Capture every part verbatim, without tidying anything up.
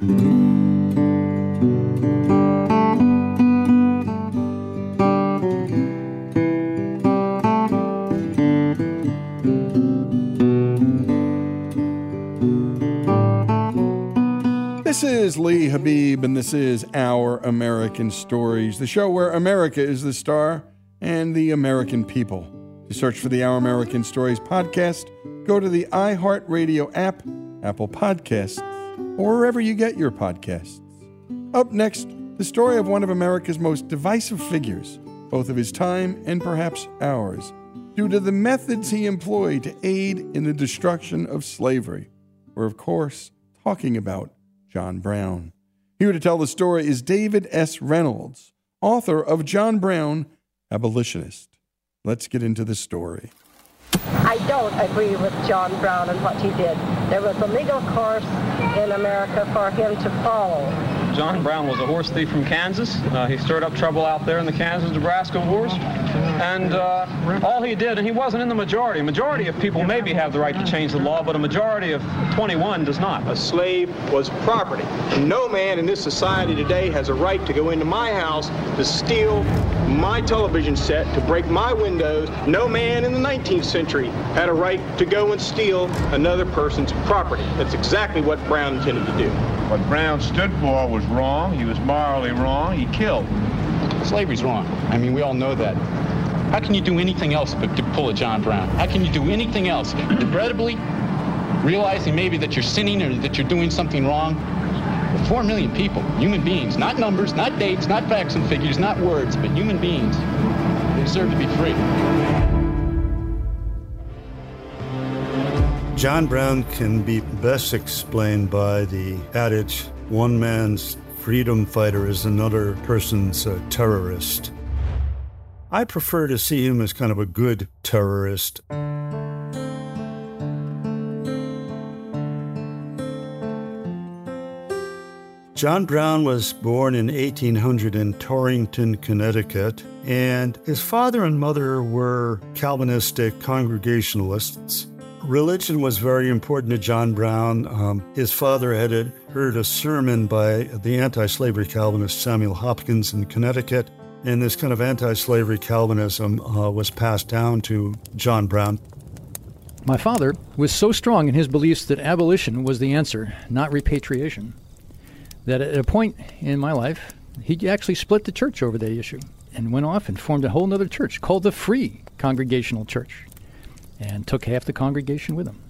This is Lee Habib, and this is Our American Stories, the show where America is the star and the American people. To search for the Our American Stories podcast, go to the iHeartRadio app, Apple Podcasts, or wherever you get your podcasts. Up next, the story of one of America's most divisive figures, both of his time and perhaps ours, due to the methods he employed to aid in the destruction of slavery. We're, of course, talking about John Brown. Here to tell the story is David S. Reynolds, author of John Brown, Abolitionist. Let's get into the story. I don't agree with John Brown and what he did. There was a legal course in America for him to follow. John Brown was a horse thief from Kansas. Uh, he stirred up trouble out there in the Kansas-Nebraska wars. And uh, all he did, and he wasn't in the majority. A majority of people maybe have the right to change the law, but a majority of twenty-one does not. A slave was property. No man in this society today has a right to go into my house to steal my television set, to break my windows. No man in the nineteenth century had a right to go and steal another person's property. That's exactly what Brown intended to do. What Brown stood for was wrong. He was morally wrong. He killed. Slavery's wrong. I mean, we all know that. How can you do anything else but to pull a John Brown? How can you do anything else? Regrettably, realizing maybe that you're sinning or that you're doing something wrong. Four million people, human beings, not numbers, not dates, not facts and figures, not words, but human beings. They deserve to be free. John Brown can be best explained by the adage, one man's freedom fighter is another person's uh, terrorist. I prefer to see him as kind of a good terrorist. John Brown was born in eighteen hundred in Torrington, Connecticut, and his father and mother were Calvinistic Congregationalists. Religion was very important to John Brown. Um, his father had heard a sermon by the anti-slavery Calvinist Samuel Hopkins in Connecticut, and this kind of anti-slavery Calvinism uh, was passed down to John Brown. My father was so strong in his beliefs that abolition was the answer, not repatriation, that at a point in my life, he actually split the church over that issue and went off and formed a whole other church called the Free Congregational Church and took half the congregation with him.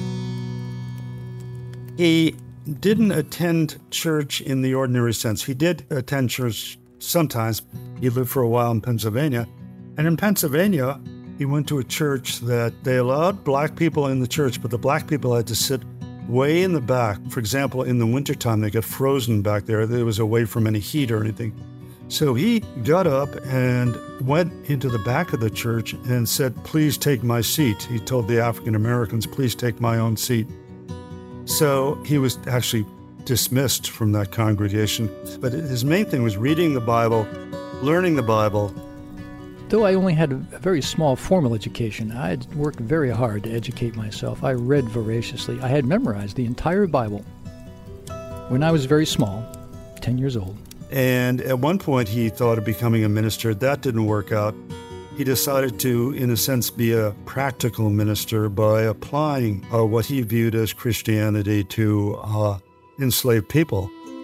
He didn't attend church in the ordinary sense. He did attend church sometimes. He lived for a while in Pennsylvania. And in Pennsylvania, he went to a church that they allowed black people in the church, but the black people had to sit way in the back. For example, in the wintertime, they got frozen back there. It was away from any heat or anything. So he got up and went into the back of the church and said, please take my seat. He told the African Americans, please take my own seat. So he was actually dismissed from that congregation. But his main thing was reading the Bible, learning the Bible. Though I only had a very small formal education, I had worked very hard to educate myself. I read voraciously. I had memorized the entire Bible when I was very small, ten years old. And at one point he thought of becoming a minister. That didn't work out. He decided to, in a sense, be a practical minister by applying uh, what he viewed as Christianity to uh, enslaved people.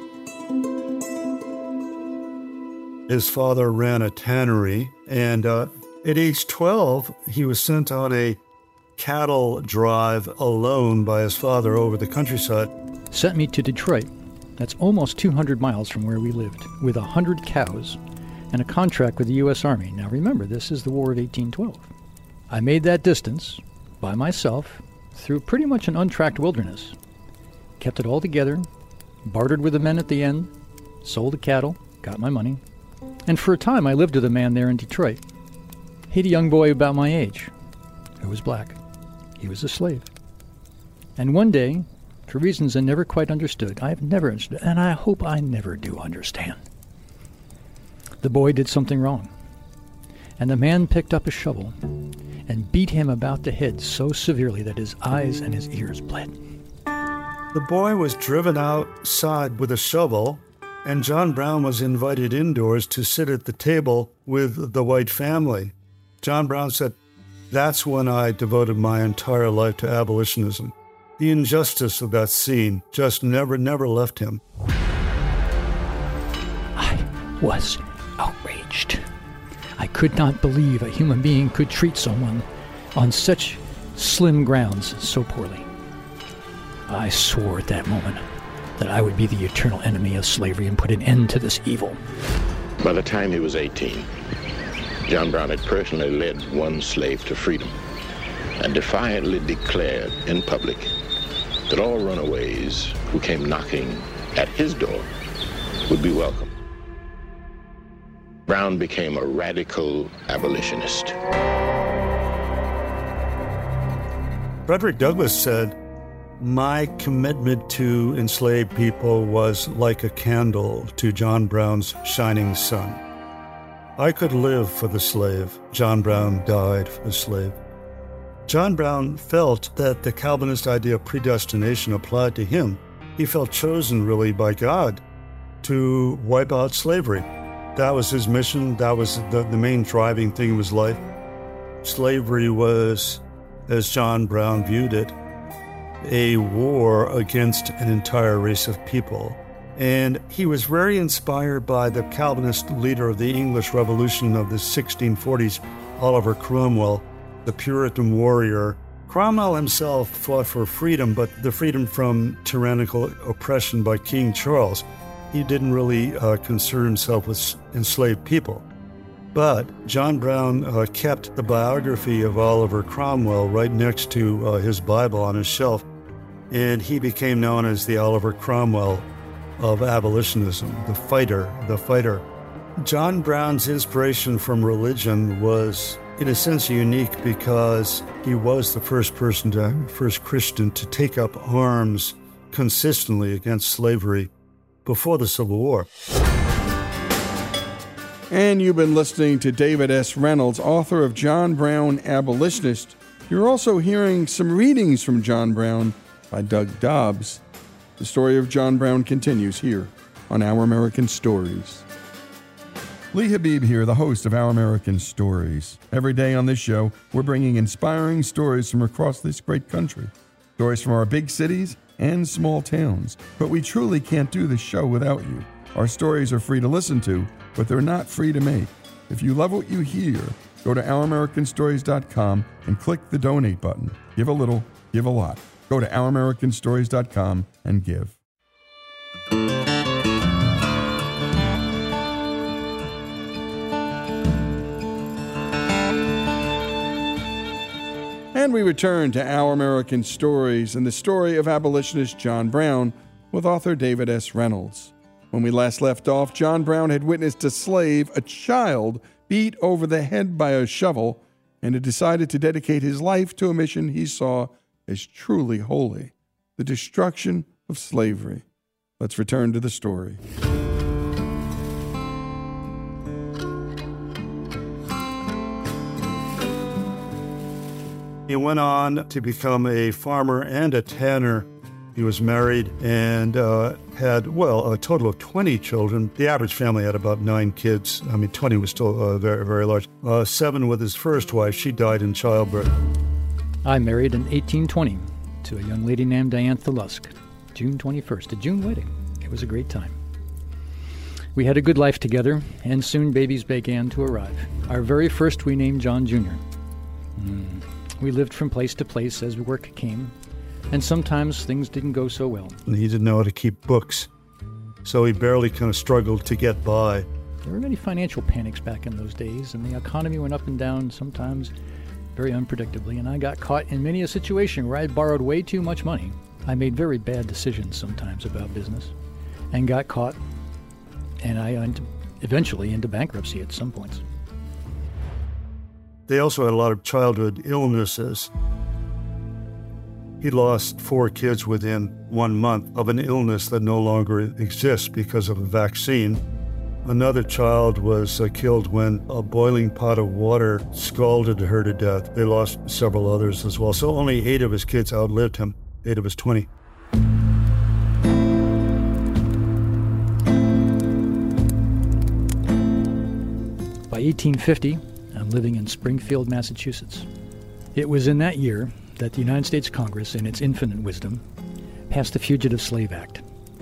His father ran a tannery, and uh, at age twelve, he was sent on a cattle drive alone by his father over the countryside. Sent me to Detroit. That's almost two hundred miles from where we lived, with one hundred cows and a contract with the U S Army. Now remember, this is the War of eighteen twelve. I made that distance by myself through pretty much an untracked wilderness. Kept it all together, bartered with the men at the end, sold the cattle, got my money. And for a time I lived with a man there in Detroit. He'd a young boy about my age who was black. He was a slave. And one day, for reasons I never quite understood, I've never understood, and I hope I never do understand, the boy did something wrong. And the man picked up a shovel and beat him about the head so severely that his eyes and his ears bled. The boy was driven outside with a shovel, and John Brown was invited indoors to sit at the table with the white family. John Brown said, "That's when I devoted my entire life to abolitionism." The injustice of that scene just never, never left him. I was outraged. I could not believe a human being could treat someone on such slim grounds so poorly. I swore at that moment that I would be the eternal enemy of slavery and put an end to this evil. By the time he was eighteen, John Brown had personally led one slave to freedom and defiantly declared in public that all runaways who came knocking at his door would be welcome. Brown became a radical abolitionist. Frederick Douglass said, "My commitment to enslaved people was like a candle to John Brown's shining sun. I could live for the slave. John Brown died for the slave." John Brown felt that the Calvinist idea of predestination applied to him. He felt chosen, really, by God to wipe out slavery. That was his mission. That was the, the main driving thing of his life. Slavery was, as John Brown viewed it, a war against an entire race of people. And he was very inspired by the Calvinist leader of the English Revolution of the sixteen forties, Oliver Cromwell, the Puritan warrior. Cromwell himself fought for freedom, but the freedom from tyrannical oppression by King Charles. He didn't really uh, concern himself with enslaved people. But John Brown uh, kept the biography of Oliver Cromwell right next to uh, his Bible on his shelf, and he became known as the Oliver Cromwell of abolitionism, the fighter, the fighter. John Brown's inspiration from religion was, in a sense, unique because he was the first person, to, first Christian to take up arms consistently against slavery before the Civil War. And you've been listening to David S. Reynolds, author of John Brown, Abolitionist. You're also hearing some readings from John Brown by Doug Dobbs. The story of John Brown continues here on Our American Stories. Lee Habib here, the host of Our American Stories. Every day on this show, we're bringing inspiring stories from across this great country. Stories from our big cities and small towns. But we truly can't do this show without you. Our stories are free to listen to, but they're not free to make. If you love what you hear, go to our american stories dot com and click the donate button. Give a little, give a lot. Go to our american stories dot com and give. And we return to Our American Stories and the story of abolitionist John Brown with author David S. Reynolds. When we last left off, John Brown had witnessed a slave, a child, beat over the head by a shovel, and had decided to dedicate his life to a mission he saw as truly holy, the destruction of slavery. Let's return to the story. He went on to become a farmer and a tanner. He was married and uh, had, well, a total of twenty children. The average family had about nine kids. I mean, twenty was still uh, very, very large. Uh, seven with his first wife. She died in childbirth. I married in eighteen twenty to a young lady named Diantha Lusk. June twenty-first, a June wedding. It was a great time. We had a good life together, and soon babies began to arrive. Our very first we named John Junior Mm. We lived from place to place as work came, and sometimes things didn't go so well. And he didn't know how to keep books, so he barely kind of struggled to get by. There were many financial panics back in those days, and the economy went up and down sometimes very unpredictably, and I got caught in many a situation where I borrowed way too much money. I made very bad decisions sometimes about business, and got caught, and I went eventually into bankruptcy at some points. They also had a lot of childhood illnesses. He lost four kids within one month of an illness that no longer exists because of a vaccine. Another child was uh, killed when a boiling pot of water scalded her to death. They lost several others as well. So only eight of his kids outlived him, eight of his twenty. By eighteen fifty, I'm living in Springfield, Massachusetts. It was in that year that the United States Congress, in its infinite wisdom, passed the Fugitive Slave Act.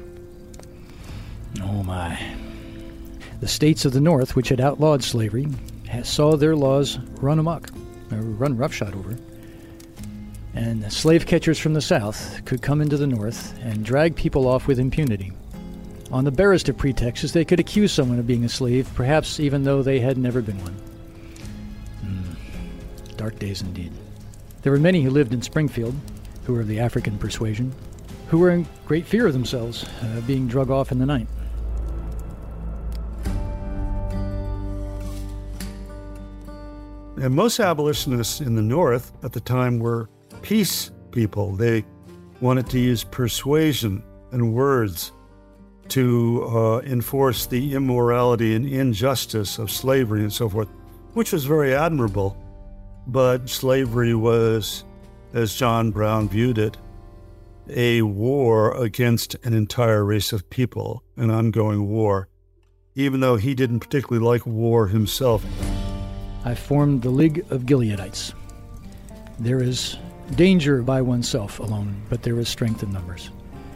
Oh my. The states of the North, which had outlawed slavery, saw their laws run amok, or run roughshod over. And slave catchers from the South could come into the North and drag people off with impunity, on the barest of pretexts they could accuse someone of being a slave, perhaps even though they had never been one. Mm, dark days indeed. There were many who lived in Springfield, who were of the African persuasion, who were in great fear of themselves, uh, being drug off in the night. And most abolitionists in the North at the time were peace people. They wanted to use persuasion and words to uh, enforce the immorality and injustice of slavery and so forth, which was very admirable. But slavery was, as John Brown viewed it, a war against an entire race of people, an ongoing war, even though he didn't particularly like war himself. I formed the League of Gileadites. There is danger by oneself alone, but there is strength in numbers.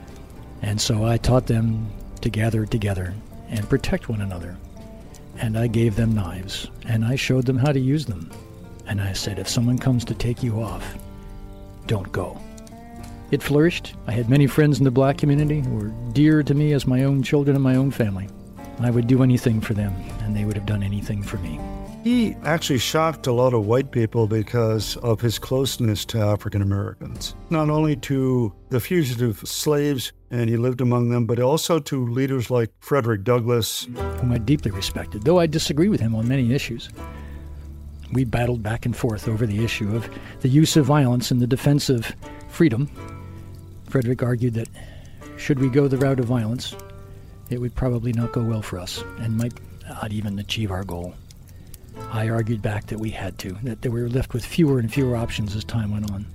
And so I taught them to gather together and protect one another. And I gave them knives, and I showed them how to use them. And I said, if someone comes to take you off, don't go. It flourished. I had many friends in the black community who were dear to me as my own children and my own family. I would do anything for them, and they would have done anything for me. He actually shocked a lot of white people because of his closeness to African Americans, not only to the fugitive slaves, and he lived among them, but also to leaders like Frederick Douglass, whom I deeply respected, though I disagree with him on many issues. We battled back and forth over the issue of the use of violence in the defense of freedom. Frederick argued that should we go the route of violence, it would probably not go well for us and might not even achieve our goal. I argued back that we had to, that we were left with fewer and fewer options as time went on.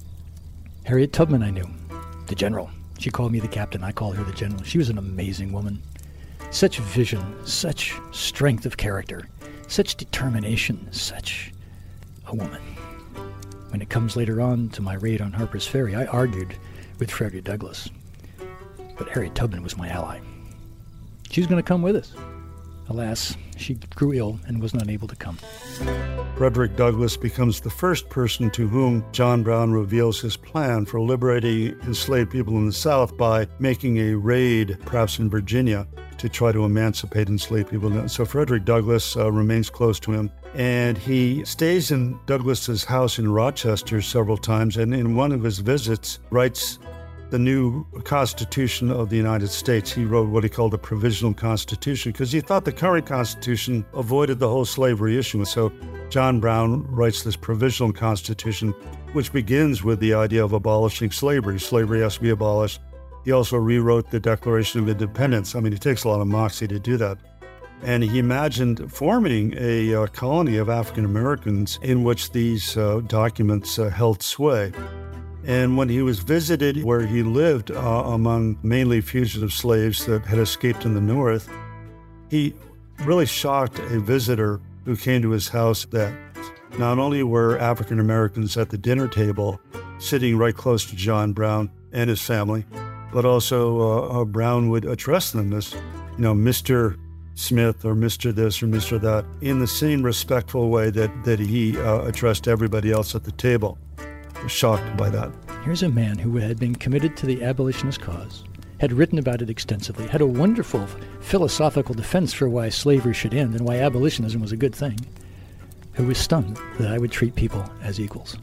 Harriet Tubman I knew, the general. She called me the captain, I called her the general. She was an amazing woman. Such vision, such strength of character, such determination, such a woman. When it comes later on to my raid on Harper's Ferry, I argued with Frederick Douglass. But Harriet Tubman was my ally. She was going to come with us. Alas, she grew ill and was not able to come. Frederick Douglass becomes the first person to whom John Brown reveals his plan for liberating enslaved people in the South by making a raid, perhaps in Virginia, to try to emancipate enslaved people. So Frederick Douglass uh, remains close to him, and he stays in Douglass's house in Rochester several times, and in one of his visits writes the new Constitution of the United States. He wrote what he called the Provisional Constitution because he thought the current Constitution avoided the whole slavery issue. So John Brown writes this Provisional Constitution, which begins with the idea of abolishing slavery. Slavery has to be abolished. He also rewrote the Declaration of Independence. I mean, it takes a lot of moxie to do that. And he imagined forming a uh, colony of African Americans in which these uh, documents uh, held sway. And when he was visited where he lived uh, among mainly fugitive slaves that had escaped in the North, he really shocked a visitor who came to his house that not only were African Americans at the dinner table sitting right close to John Brown and his family, but also uh, uh, Brown would address them as, you know, Mister Smith or Mister this or Mister that in the same respectful way that, that he uh, addressed everybody else at the table. Shocked by that. Here's a man who had been committed to the abolitionist cause, had written about it extensively, had a wonderful philosophical defense for why slavery should end and why abolitionism was a good thing, who was stunned that I would treat people as equals.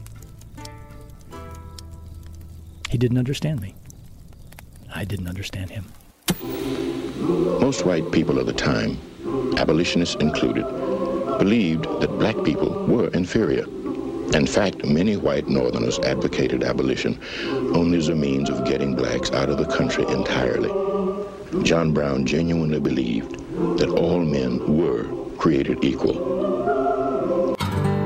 He didn't understand me. I didn't understand him. Most white people of the time, abolitionists included, believed that black people were inferior. In fact, many white Northerners advocated abolition only as a means of getting blacks out of the country entirely. John Brown genuinely believed that all men were created equal.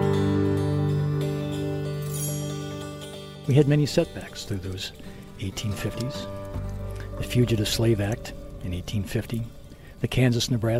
We had many setbacks through those eighteen fifties. The Fugitive Slave Act in eighteen fifty, the Kansas-Nebraska